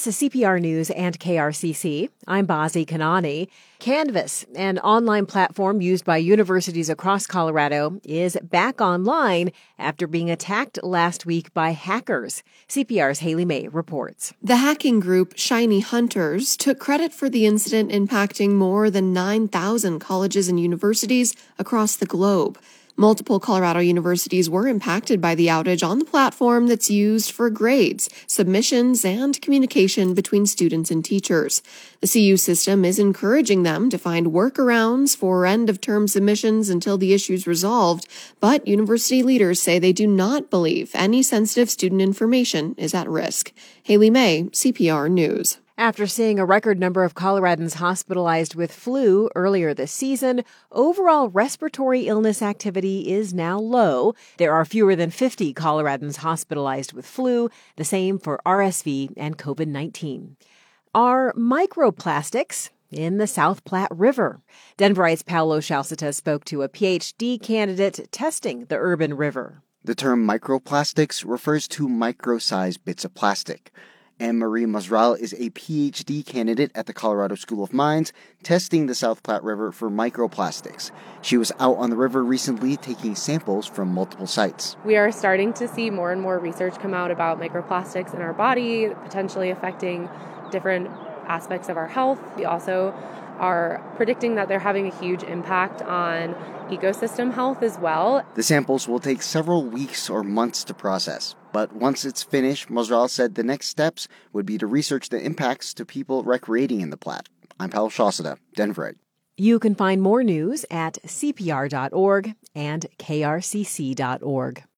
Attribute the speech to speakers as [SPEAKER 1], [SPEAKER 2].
[SPEAKER 1] This is CPR News and KRCC. I'm Bazi Kanani. Canvas, an online platform used by universities across Colorado, is back online after being attacked last week by hackers. CPR's Haley May reports.
[SPEAKER 2] The hacking group Shiny Hunters took credit for the incident impacting more than 9,000 colleges and universities across the globe. Multiple Colorado universities were impacted by the outage on the platform that's used for grades, submissions, and communication between students and teachers. The CU system is encouraging them to find workarounds for end-of-term submissions until the issue's resolved, but university leaders say they do not believe any sensitive student information is at risk. Haley May, CPR News.
[SPEAKER 1] After seeing a record number of Coloradans hospitalized with flu earlier this season, overall respiratory illness activity is now low. There are fewer than 50 Coloradans hospitalized with flu, the same for RSV and COVID-19. Are microplastics in the South Platte River? Denverite's Paolo Shalcita spoke to a PhD candidate testing the urban river.
[SPEAKER 3] The term microplastics refers to micro-sized bits of plastic. Anne-Marie Mosral is a PhD candidate at the Colorado School of Mines, testing the South Platte River for microplastics. She was out on the river recently taking samples from multiple sites.
[SPEAKER 4] We are starting to see more and more research come out about microplastics in our body, potentially affecting different aspects of our health. We also are predicting that they're having a huge impact on ecosystem health as well.
[SPEAKER 3] The samples will take several weeks or months to process. But once it's finished, Mosral said the next steps would be to research the impacts to people recreating in the Platte. I'm Paolo Shalcita, Denverite.
[SPEAKER 1] You can find more news at cpr.org and krcc.org.